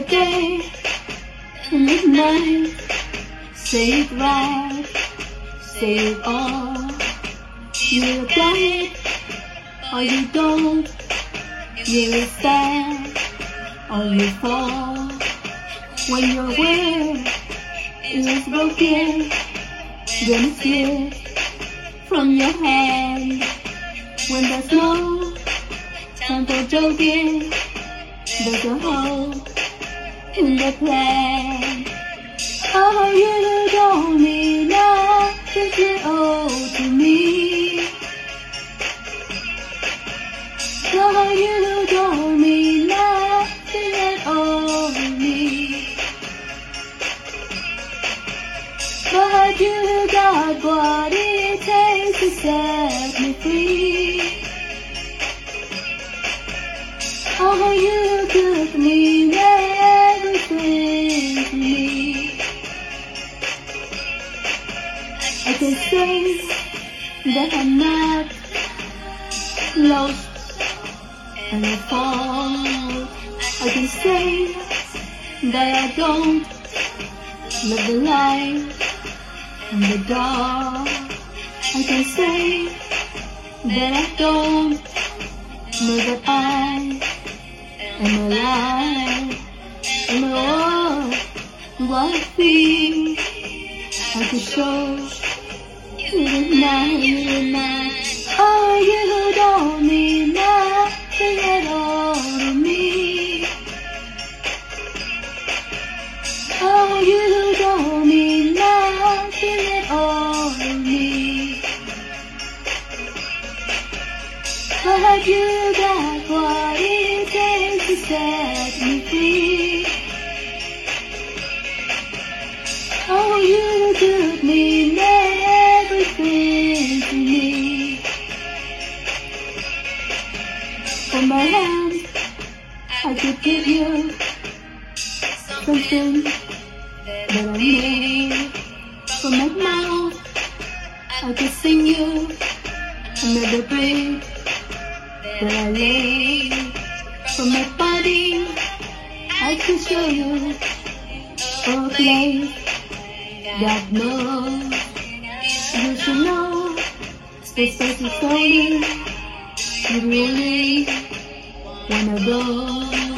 the day and the night. Say it right, say it all. You got it or you don't. You stand or you fall. When your will is broken, then it slips from your hand. When there's no time for joking, there's a hole in the plan. Oh, you don't mean nothing at all to me. Oh, you don't mean nothing at all to me. But you got what it takes to set me free. Oh, you could mean everything to me. I can say that I'm not lost and I fall. I can say that I don't love the light and the dark. I can say that I don't know that I am alive. And oh, what I feel I can show you tonight. Oh, you don't mean nothing at all to me. Oh, you don't mean nothing at all to me. But you got what it takes to set me free. Oh, you could mean everything to me. From my hand, I could give you something that I made. From my mouth, I could sing you another breath that I laid. From my body, I could show you a place God knows. You should know this place is holy. You really wanna go.